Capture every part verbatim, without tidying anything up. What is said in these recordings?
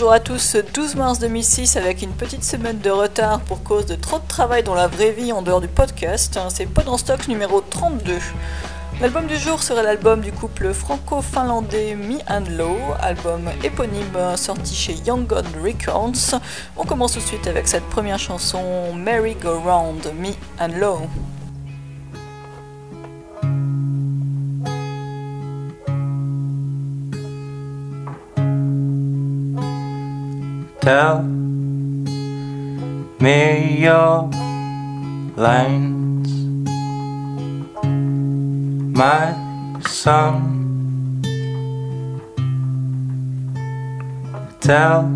Bonjour à tous, douze mars deux mille six avec une petite semaine de retard pour cause de trop de travail dans la vraie vie en dehors du podcast. C'est Pod en stock numéro trente-deux. L'album du jour serait l'album du couple franco-finlandais Me and Low, album éponyme sorti chez Young God Records. On commence tout de suite avec cette première chanson Merry Go Round, Me and Low. Tell me your lines, my son. Tell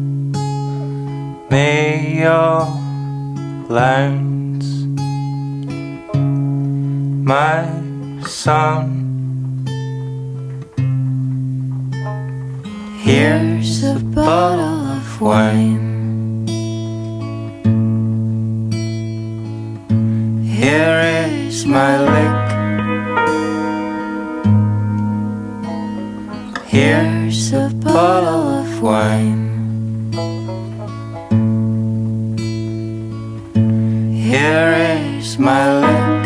me your lines, my son. Here's a bottle of wine. Here is my lick. Here's a bottle of wine. Here is my lick.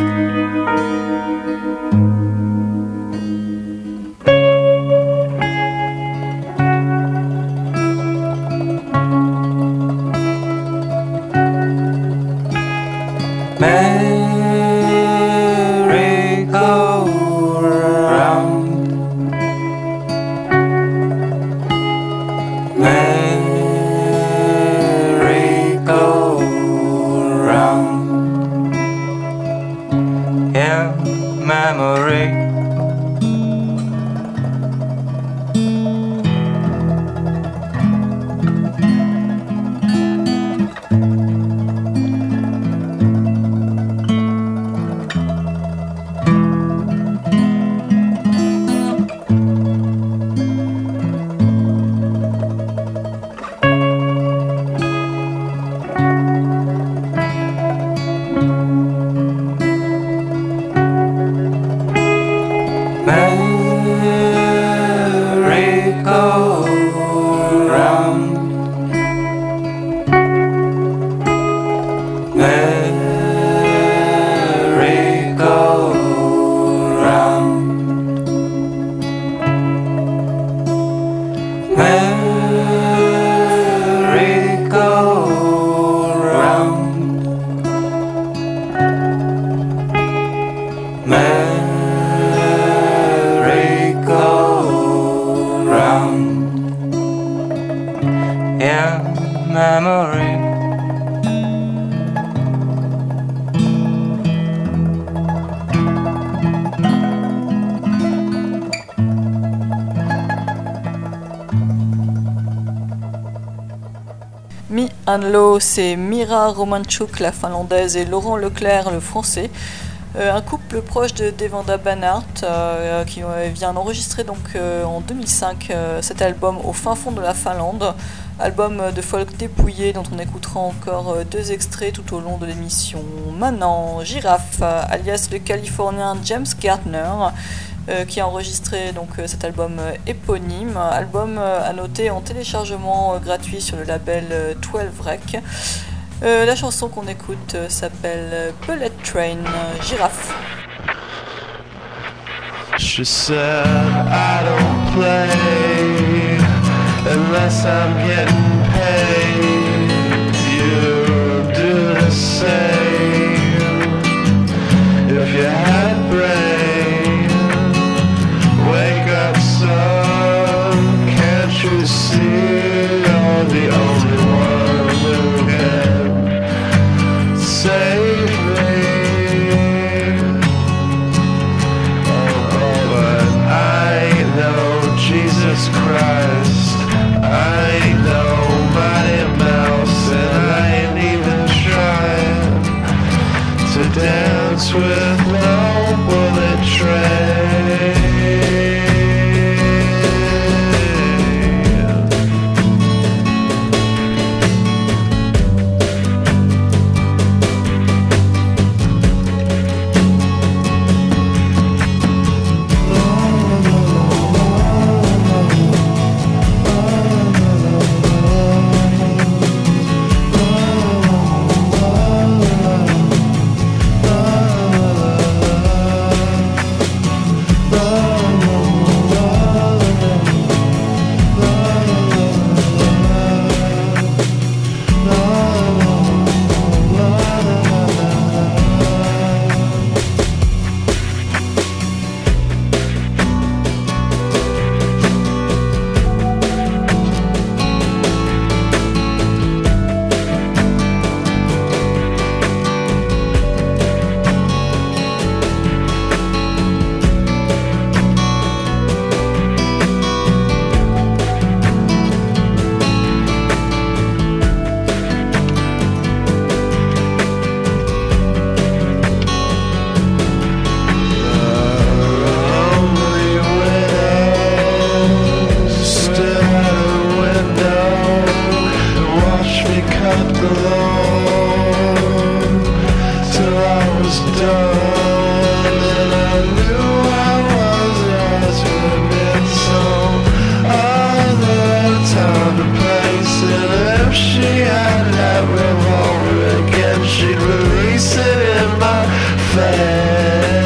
Merry go round, merry go round, in memory. Me and Low, c'est Mira Romanchuk, la finlandaise, et Laurent Leclerc, le français. Euh, un couple proche de Devanda Banhart euh, qui euh, vient d'enregistrer donc, euh, en deux mille cinq euh, cet album au fin fond de la Finlande. Album de folk dépouillé dont on écoutera encore euh, deux extraits tout au long de l'émission. Maintenant, Giraffe, euh, alias le Californien James Gardner, Euh, qui a enregistré donc, euh, cet album euh, éponyme, album euh, à noter en téléchargement euh, gratuit sur le label euh, douze Rec. Euh, la chanson qu'on écoute euh, s'appelle euh, Bullet Train, euh, Giraffe. She said I don't play unless I'm getting paid. You do the same if you had brains. Wake up, son, can't you see you're the only one who can save me? Oh, but I know Jesus Christ, I ain't nobody mouse, and I ain't even trying to dance with no bullet train. was done, and I knew I was lost with it. So other time and place, and if she had that revolver again, she'd release it in my face.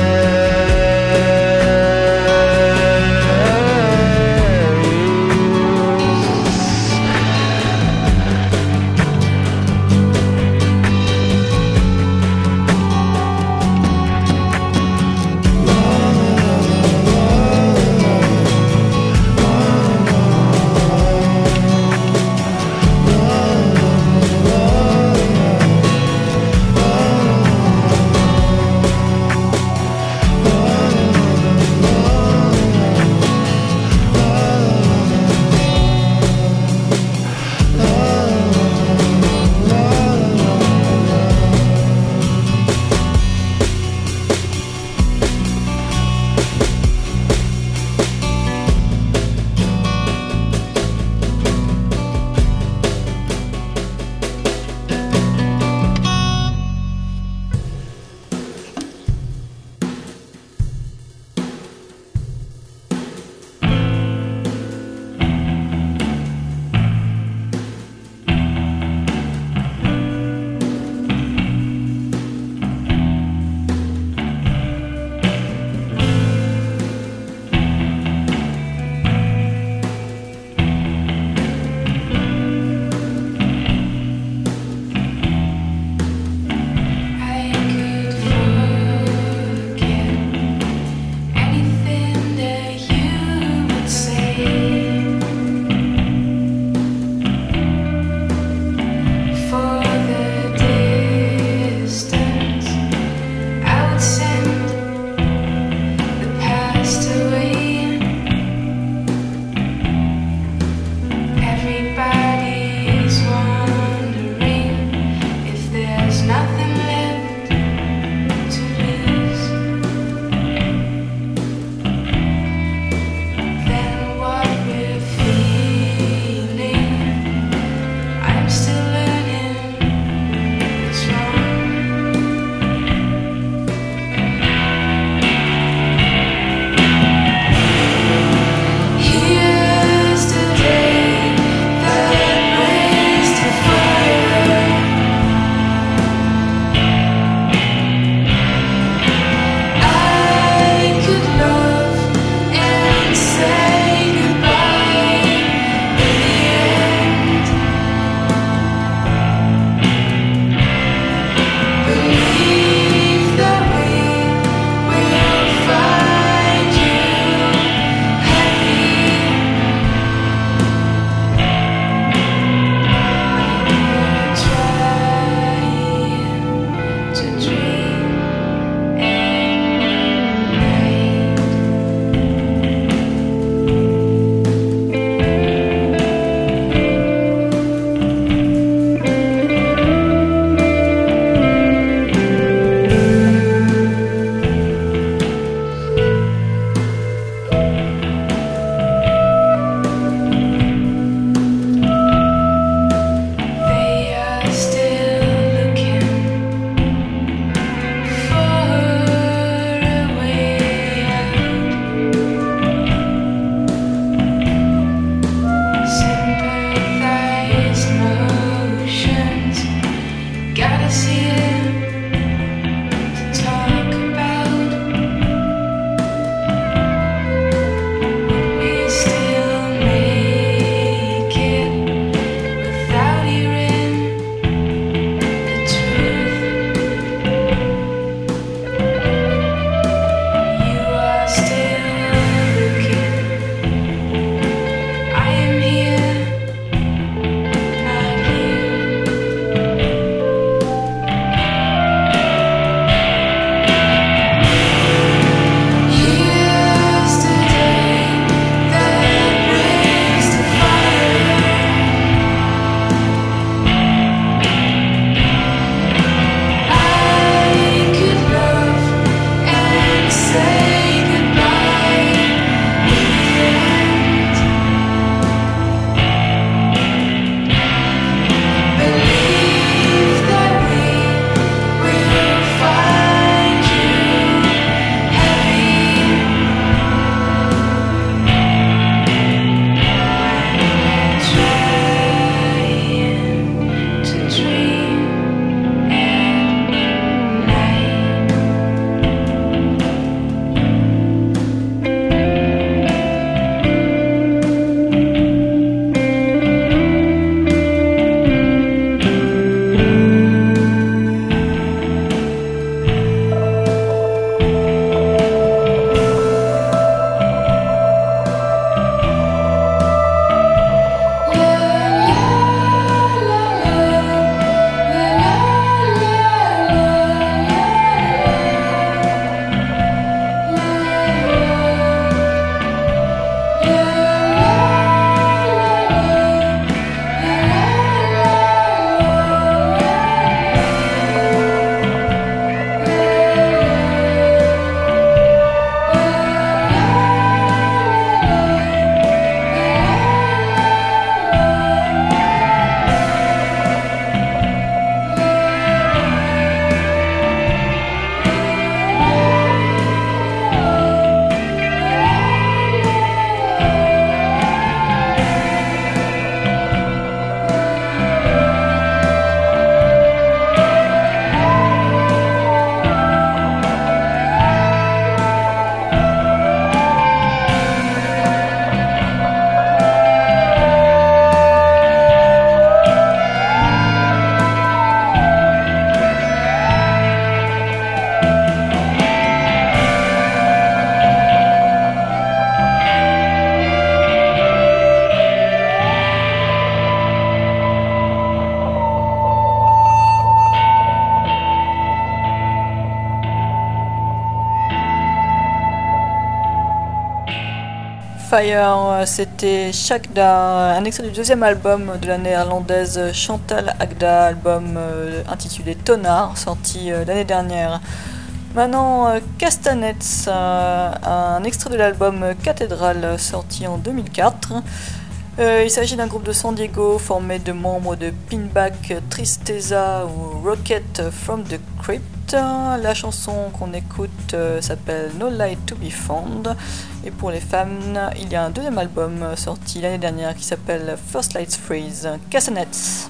Fire, c'était Shakda, un extrait du deuxième album de la néerlandaise Chantal Agda, album euh, intitulé Tonard, sorti euh, l'année dernière. Maintenant, euh, Castanets, euh, un extrait de l'album Cathédrale, sorti en deux mille quatre. Euh, il s'agit d'un groupe de San Diego formé de membres de Pinback, Tristeza ou Rocket from the Crypt. La chanson qu'on écoute euh, s'appelle No Light to be Found. Et pour les fans, il y a un deuxième album sorti l'année dernière qui s'appelle First Lights Freeze. Castanets.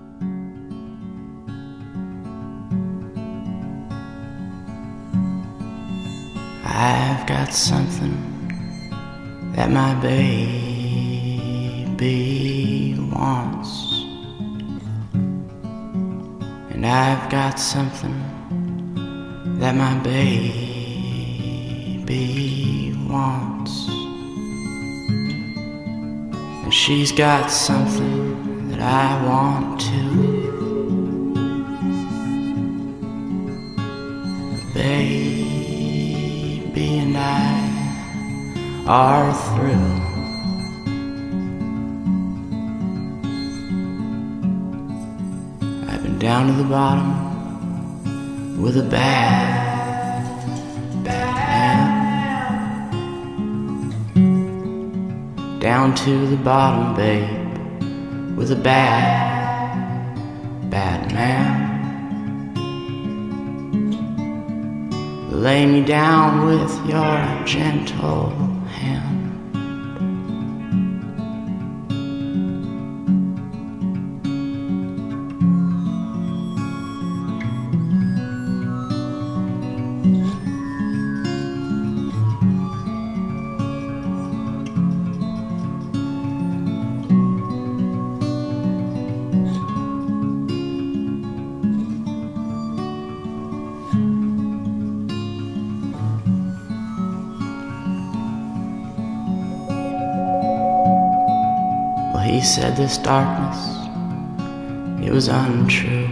I've got something that my baby wants, and I've got something that my baby wants, and she's got something that I want too. Baby and I are through. I've been down to the bottom with a bad, bad man. Down to the bottom, babe, with a bad, bad man. Lay me down with your gentle hand. He said this darkness, it was untrue.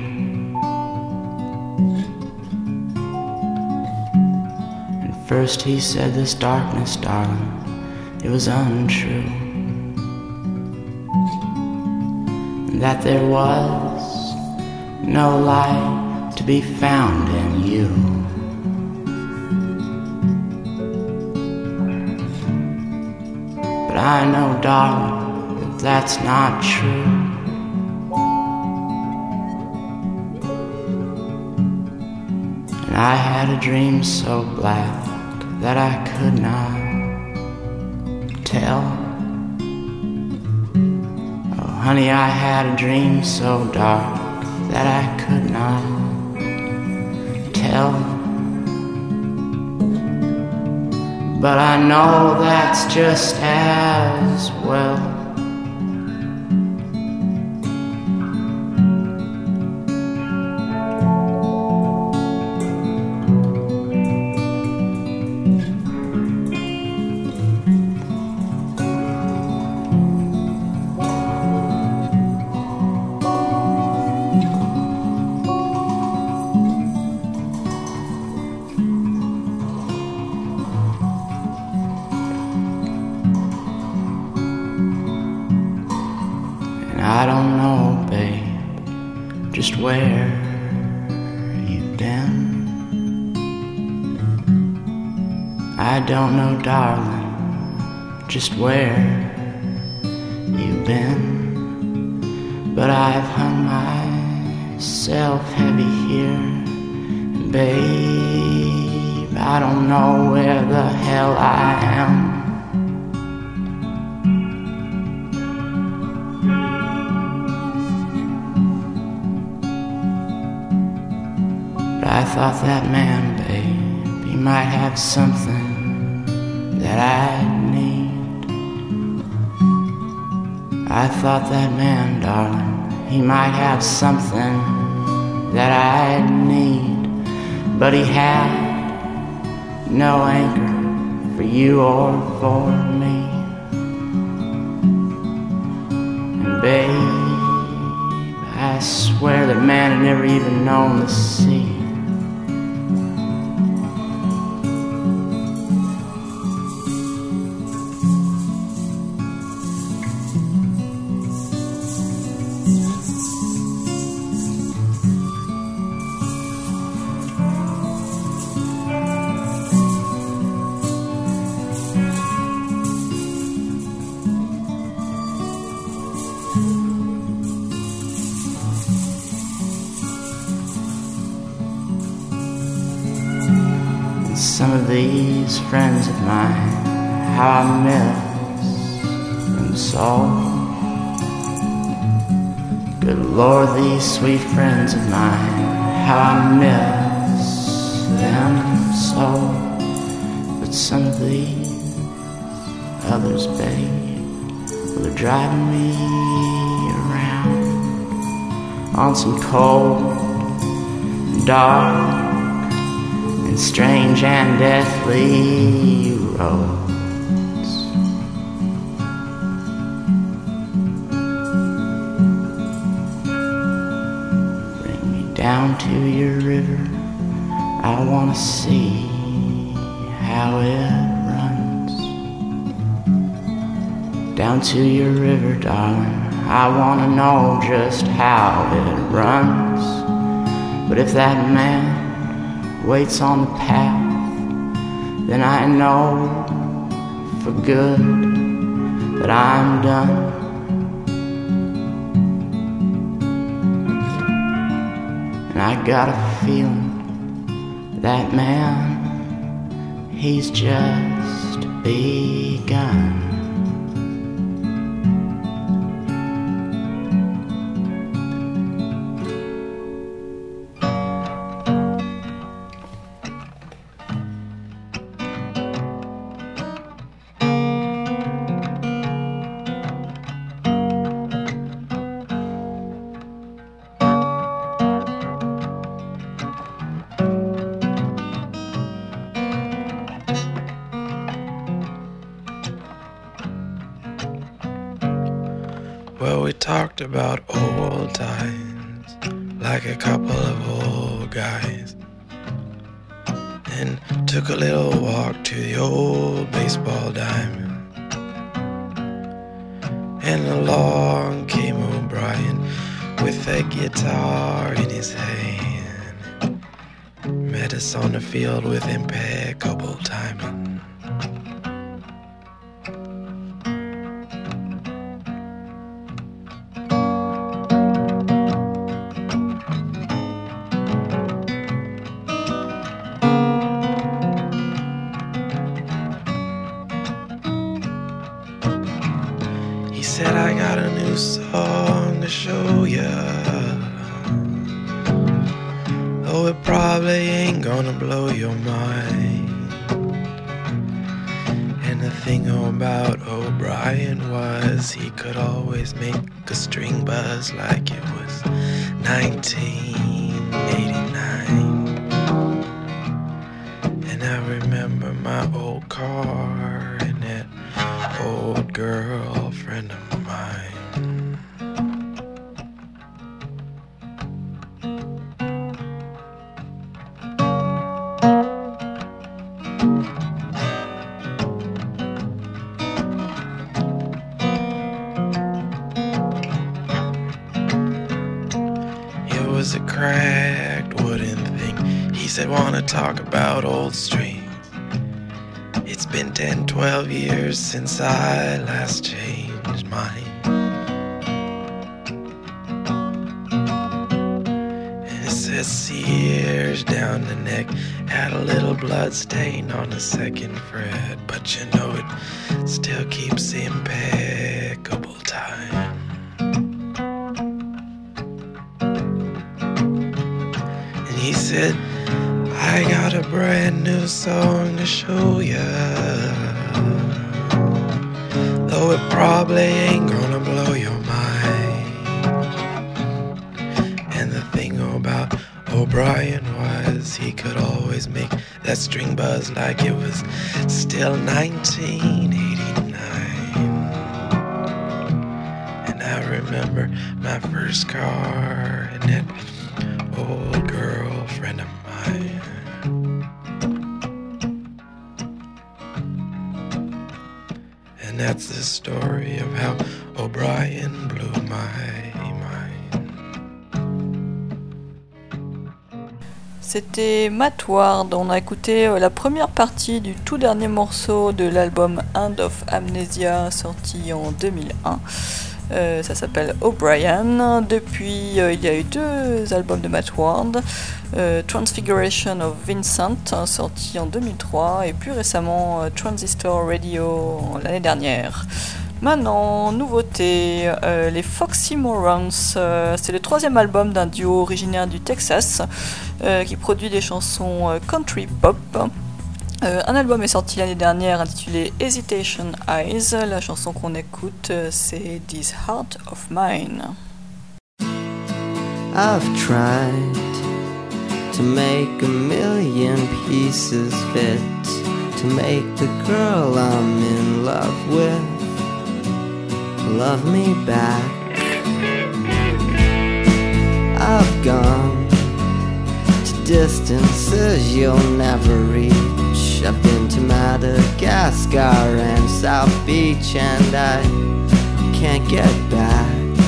And first he said this darkness, darling, it was untrue. And that there was no light to be found in you. But I know, darling, that's not true. And I had a dream so black that I could not tell. Oh, honey, I had a dream so dark that I could not tell. But I know that's just as well. I don't know, babe, just where you've been. I don't know, darling, just where you've been. But I've hung myself heavy here, and babe, I don't know where the hell I am. I thought that man, babe, he might have something that I need. I thought that man, darling, he might have something that I need. But he had no anchor for you or for me. And babe, I swear that man had never even known the sea. And some of these friends of mine, how I miss them so. Good Lord, these sweet friends of mine, how I miss them so. But some of these others, babe, well, they're driving me around on some cold, dark, and strange and deathly roads. Bring me down to your river, I wanna see how it runs. Down to your river, darling, I wanna know just how it runs. But if that man waits on the path, then I know for good that I'm done. And I got a feeling that man, he's just begun. Well, we talked about old times, like a couple of old guys, and took a little walk to the old baseball diamond. And along came O'Brien with a guitar in his hand, met us on the field with impeccable timing. Said, I got a new song to show ya, though it probably ain't gonna blow your mind. And the thing about O'Brien was he could always make a string buzz like it was nineteen eighty-nine. And I remember my old car and that old girlfriend of mine. It was a cracked wooden thing. He said, wanna talk about old strings? It's been ten, twelve years since I last changed mine. And it says Sears down the neck, had a little blood stain on the second fret, but you know it still keeps impeccable time. And he said, I got a brand new song to show ya, though it probably ain't gonna blow your mind. And the thing about O'Brien was he could always make that string buzz like it was still nineteen eighty-nine. And I remember my first car and that old girlfriend of mine. And that's the story of how O'Brien blew my mind. C'était Matt Ward. On a écouté la première partie du tout dernier morceau de l'album End of Amnesia sorti en deux mille un. Euh, ça s'appelle O'Brien. Depuis, euh, il y a eu deux albums de Matt Ward. Euh, Transfiguration of Vincent, hein, sorti en deux mille trois, et plus récemment euh, Transistor Radio l'année dernière. Maintenant, nouveauté, euh, les Foxy Morons. Euh, c'est le troisième album d'un duo originaire du Texas euh, qui produit des chansons euh, country pop. Euh, un album est sorti l'année dernière intitulé Hesitation Eyes. La chanson qu'on écoute, euh, c'est This Heart of Mine. I've tried to make a million pieces fit, to make the girl I'm in love with love me back. I've gone to distances you'll never reach. I've been to Madagascar and South Beach, and I can't get back.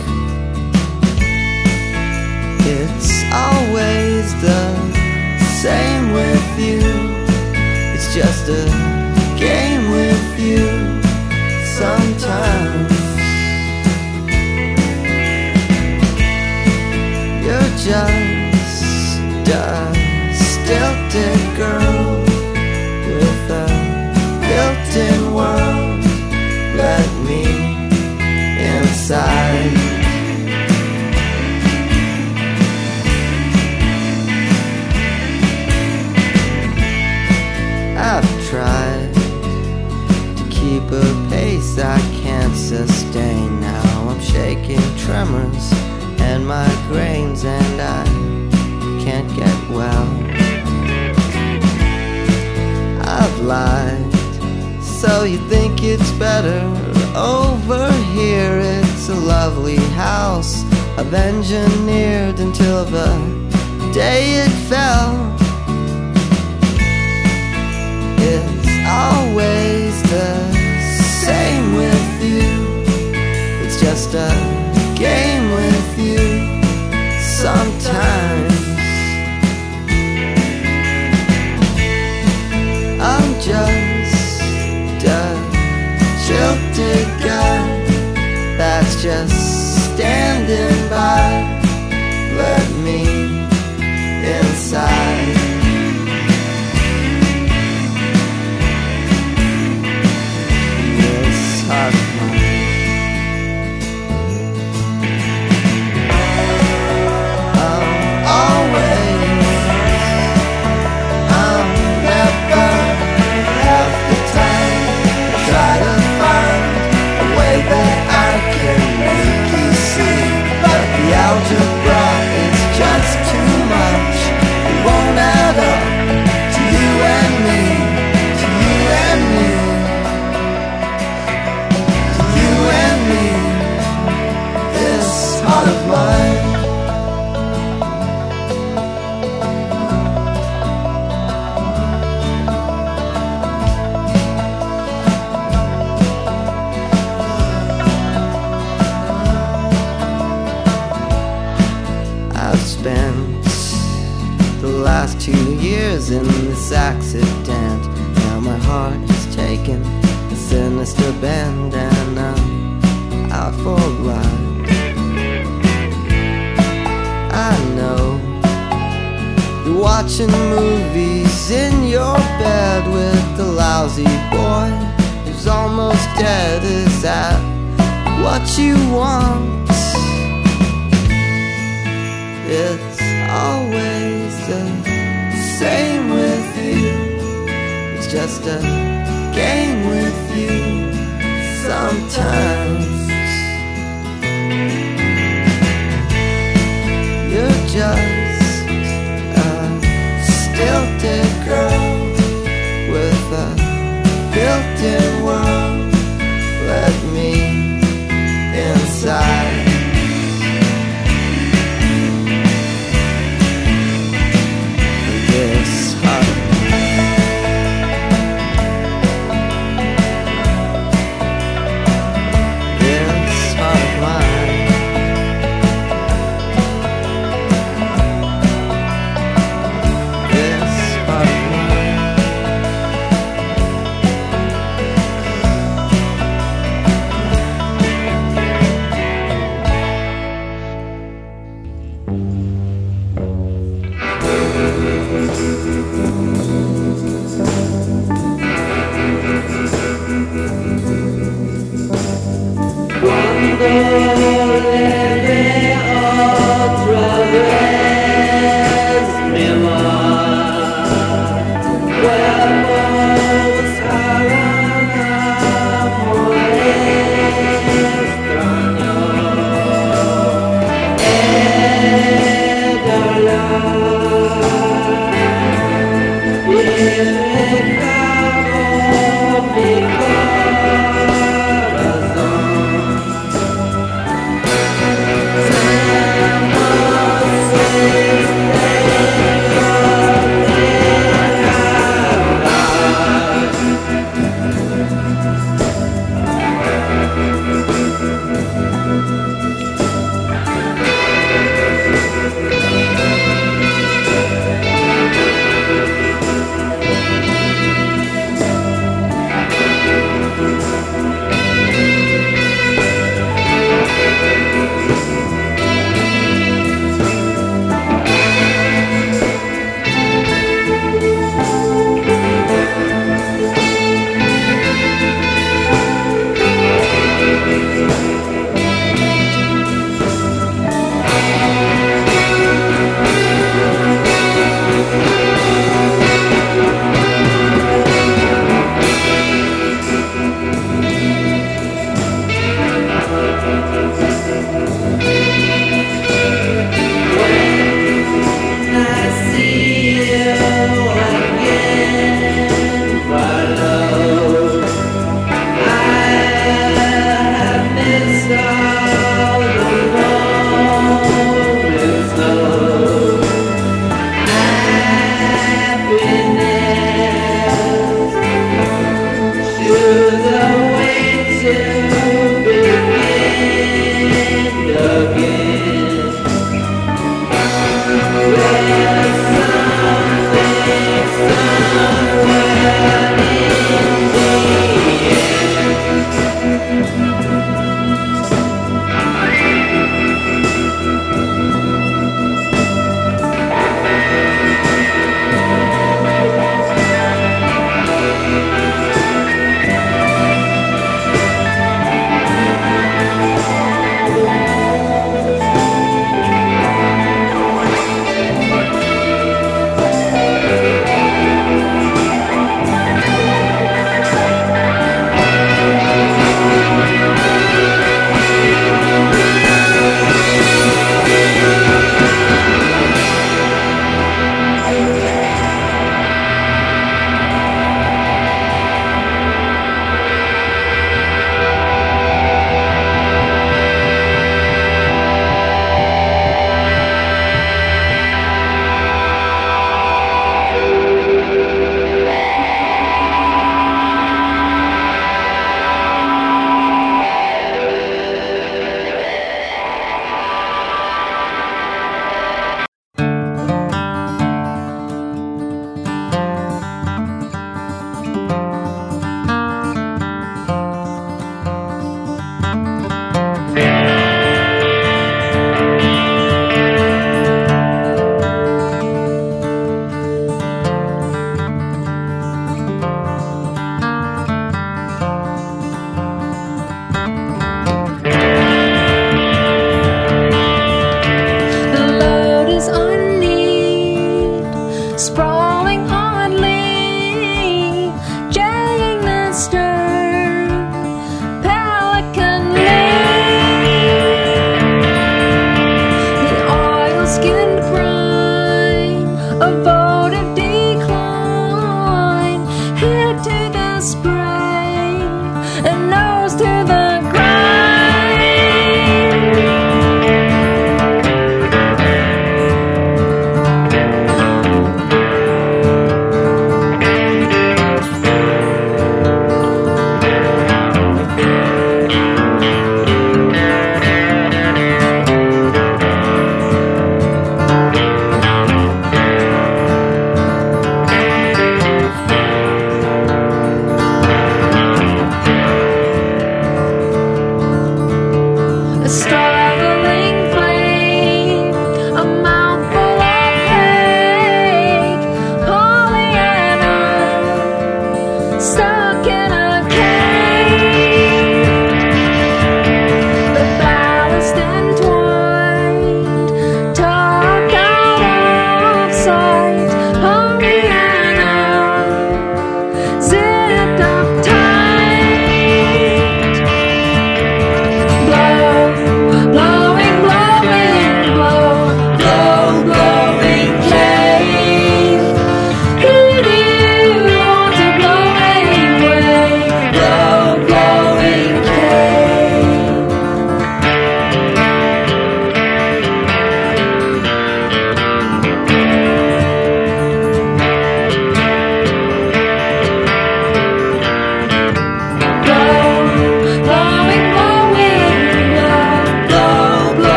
It's always the same with you. It's just a game with you sometimes. You're just a stilted girl with a built-in world. Let me inside. I've tried to keep a pace I can't sustain. Now I'm shaking tremors and migraines, and I can't get well. I've lied, so you think it's better over here. It's a lovely house I've engineered until the day it fell. It's always the same with you. It's just a game with you sometimes. I'm just a jilted guy that's just standing by. Let me inside. This heart of mine. Algebra is just too much. It won't add up to you and me, to you and me, to you and me. This heart of mine. Spent the last two years in this accident. Now my heart is taken a sinister bend, and I'm out for blood. I know you're watching movies in your bed with the lousy boy who's almost dead. Is that what you want? It's always the same with you. It's just a game with you sometimes. You're just a stilted girl with a built-in world. Let me inside. This heart of mine. This heart of mine. This heart of mine.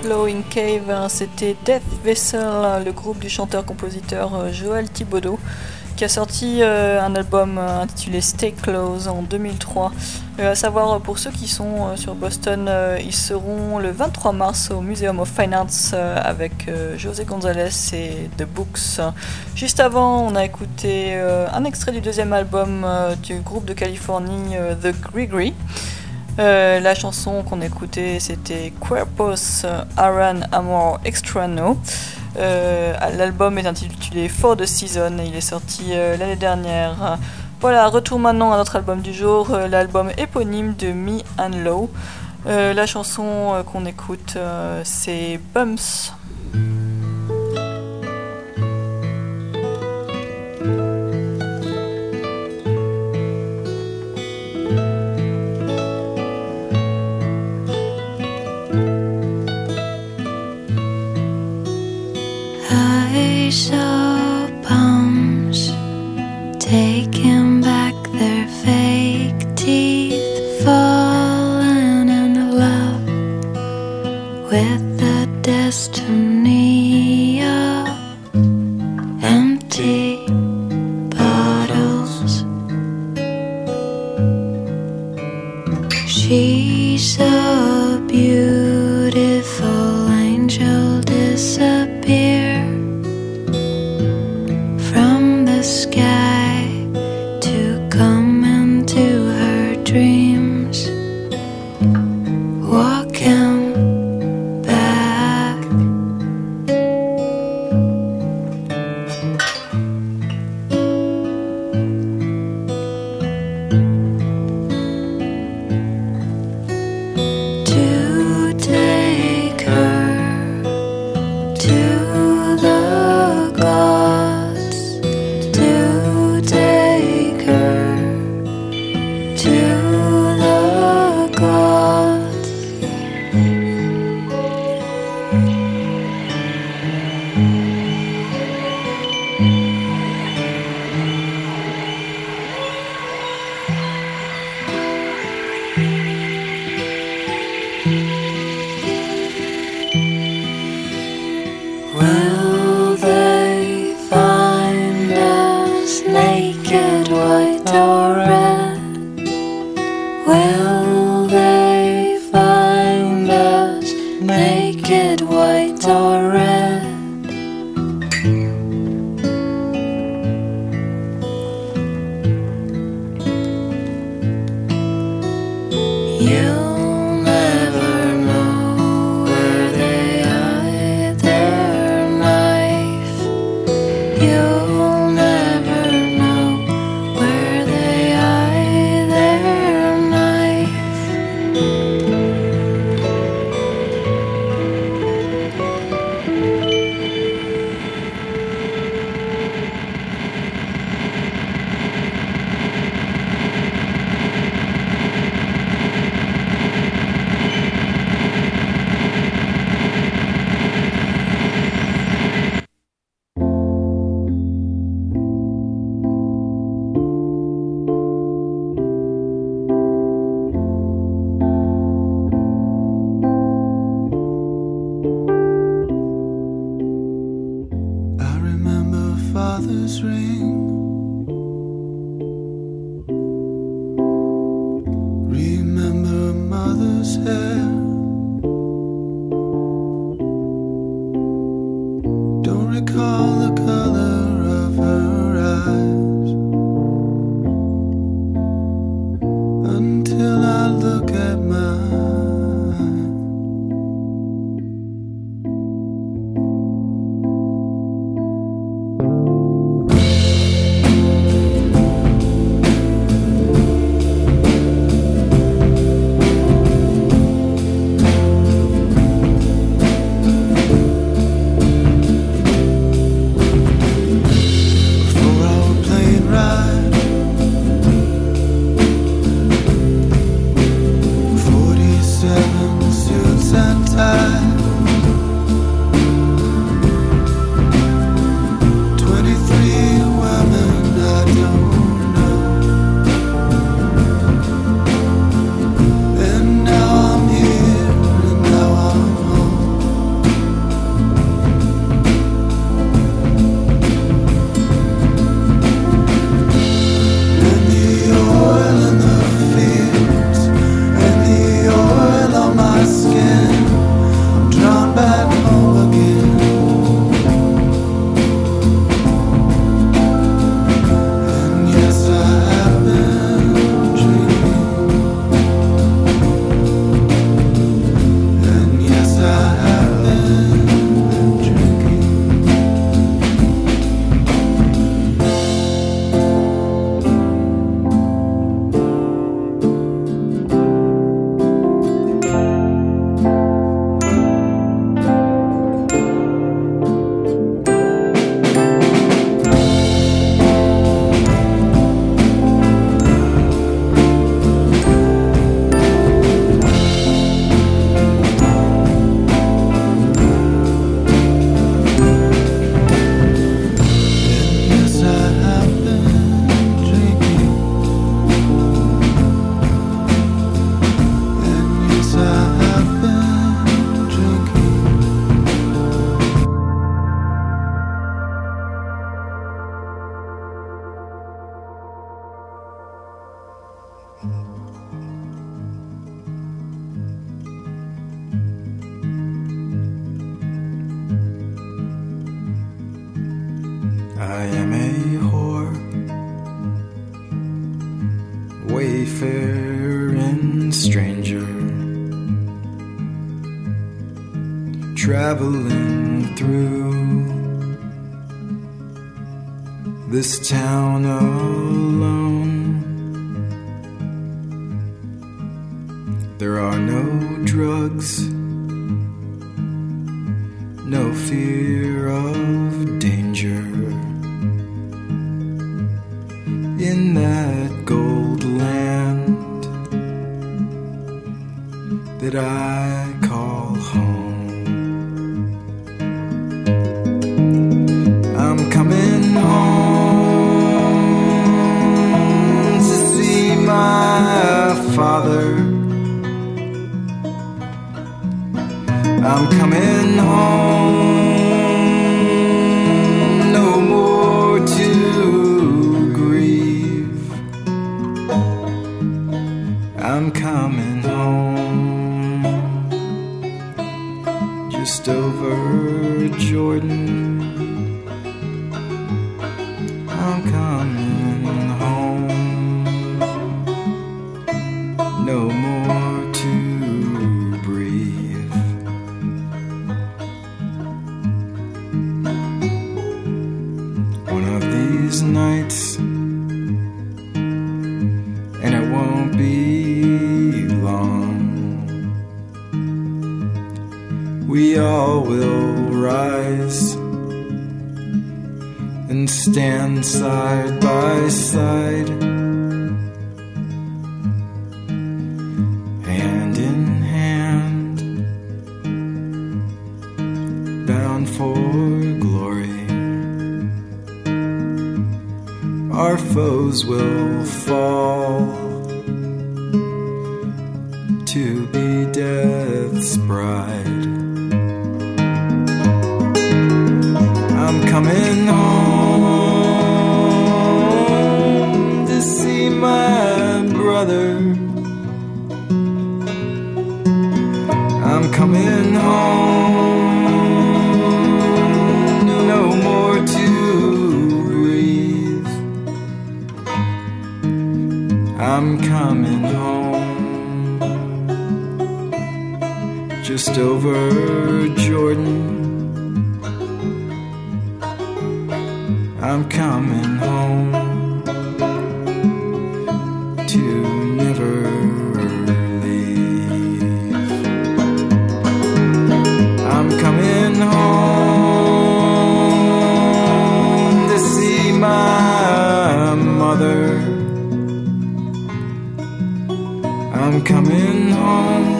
Blowing Cave, hein, c'était Death Vessel, le groupe du chanteur-compositeur Joël Thibaudot, qui a sorti euh, un album euh, intitulé Stay Close en deux mille trois. Euh, à savoir, pour ceux qui sont euh, sur Boston, euh, ils seront le vingt-trois mars au Museum of Fine Arts euh, avec euh, José González et The Books. Juste avant, on a écouté euh, un extrait du deuxième album euh, du groupe de Californie euh, The Grigri. Euh, la chanson qu'on écoutait, c'était Cuerpos Aran Amor Extrano. Euh, l'album est intitulé For the Season et il est sorti euh, l'année dernière. Voilà, retour maintenant à notre album du jour, euh, l'album éponyme de Me and Low. Euh, la chanson euh, qu'on écoute, euh, c'est Bumps. I saw bums taking back their fake teeth, falling in love with the destiny of empty bottles. She's a beautiful angel disappear from the sky to come into her dreams, walking back. To take her to the gods, to take her to the gods. Will they find us naked, white or red? Will they find us naked, white or red? You'll never know where they hide their knife. You'll never know where they hide their knife. I remember father's ring. Remember mother's hair. Don't recall the color of her eyes until I look at mine. I am a whore, wayfarer and stranger, traveling through this town alone. There are no drugs, no fear of danger in that gold land that I call home. I'm coming home to see my father. I'm coming home, no more to grieve. I'm coming home, just over Jordan. I'm coming home, no more to breathe. One of these nights, and it won't be long, we all will rise and stand side by side, hand in hand, bound for glory. Our foes will fall to be death's bride. I'm coming home to see my brother. I'm coming home, no more to breathe. I'm coming home, just over Jordan. I'm coming home to never leave. I'm coming home to see my mother. I'm coming home,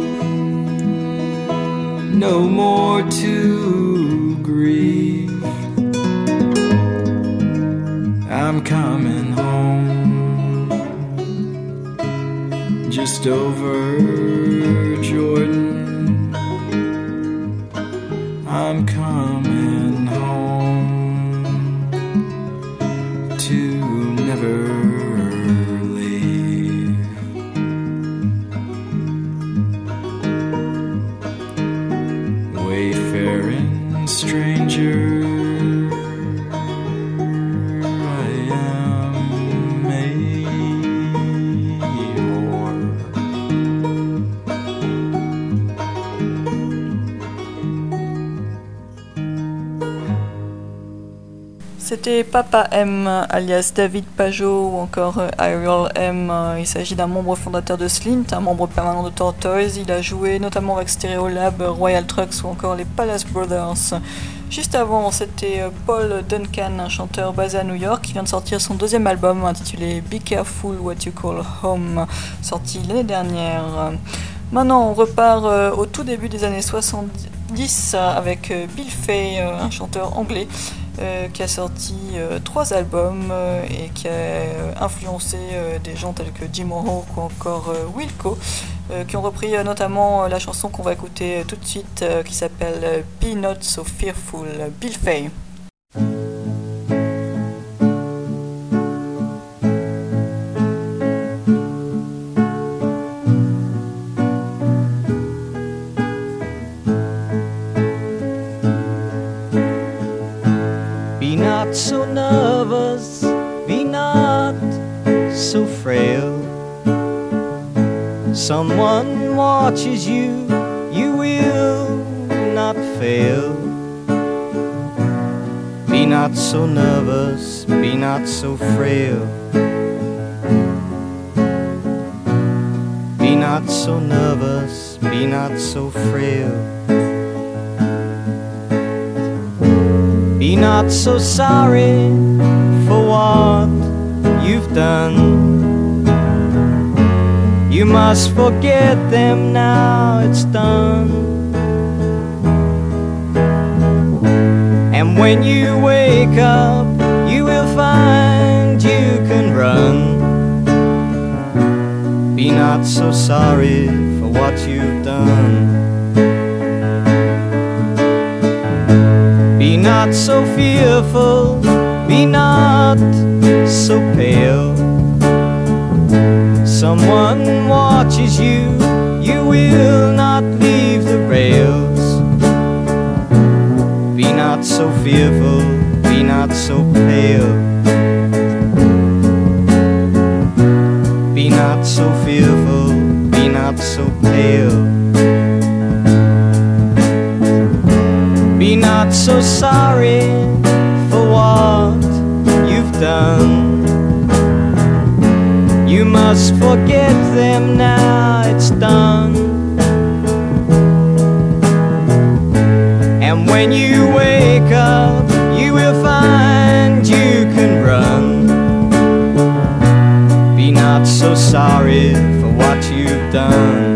no more to grieve. I'm coming home, just over Jordan. I'm coming home to never leave. seafaring stranger. I am a whore. C'était Papa M, alias David Pajot, ou encore euh, Ariel M. Il s'agit d'un membre fondateur de Slint, un membre permanent de Tortoise. Il a joué notamment avec Stereolab, Royal Trucks ou encore les Palace Brothers. Juste avant, c'était Paul Duncan, un chanteur basé à New York, qui vient de sortir son deuxième album intitulé Be Careful What You Call Home, sorti l'année dernière. Maintenant, on repart euh, au tout début des années soixante-dix avec euh, Bill Fay, euh, un chanteur anglais, Euh, qui a sorti euh, trois albums euh, et qui a euh, influencé euh, des gens tels que Jim O'Rourke ou encore euh, Wilco, euh, qui ont repris euh, notamment euh, la chanson qu'on va écouter euh, tout de suite euh, qui s'appelle euh, Be Not So Fearful, Bill Fay. Not so nervous, be not so frail. Someone watches you, you will not fail. Be not so nervous, be not so frail. Be not so nervous, be not so frail. Be not so sorry for what you've done. You must forget them now, it's done. And when you wake up, you will find you can run. Be not so sorry for what you've done. Be not so fearful, be not so pale. Someone watches you, you will not leave the rails. Be not so fearful, be not so pale. Be not so fearful, be not so pale. Be not so sorry for what you've done. You must forget them now, it's done. And when you wake up, you will find you can run. Be not so sorry for what you've done.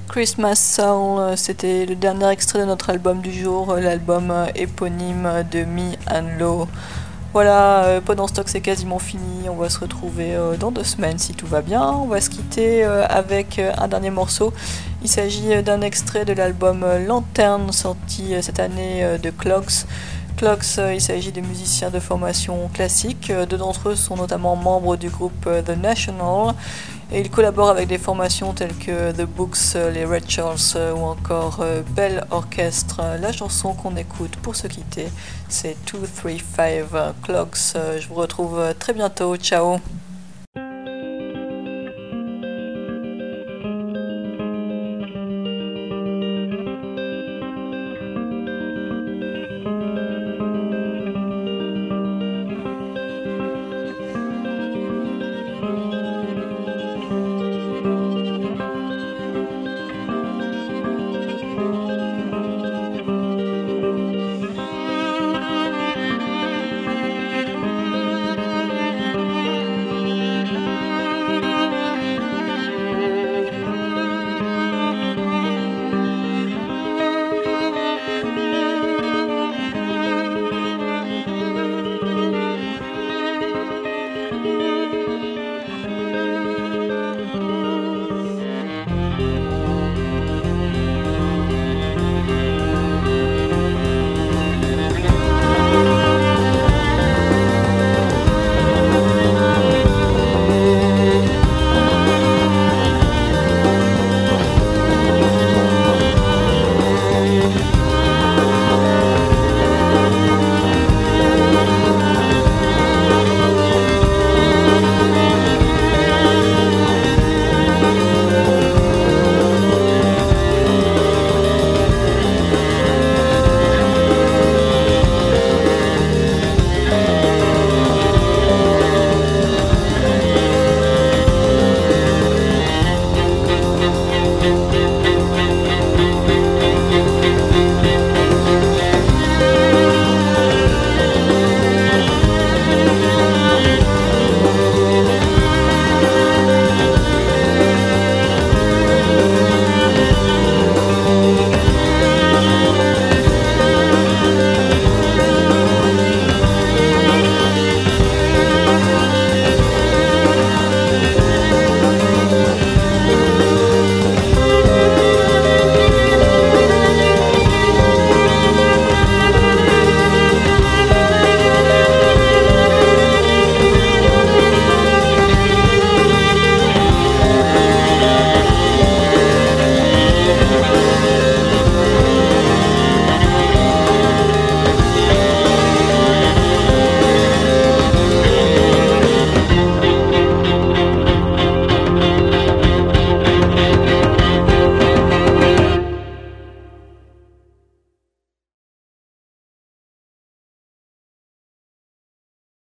Christmas Soul, c'était le dernier extrait de notre album du jour, l'album éponyme de Me and Low. Voilà, euh, Pod en stock c'est quasiment fini, on va se retrouver euh, dans deux semaines si tout va bien. On va se quitter euh, avec euh, un dernier morceau. Il s'agit euh, d'un extrait de l'album euh, Lanterne sorti euh, cette année euh, de Clocks. Clocks, euh, il s'agit de musiciens de formation classique. Euh, deux d'entre eux sont notamment membres du groupe euh, The National. Et ils collaborent avec des formations telles que The Books, les Red Charles ou encore Bell Orchestre. La chanson qu'on écoute pour se quitter, c'est two three five Clocks. Je vous retrouve très bientôt. Ciao!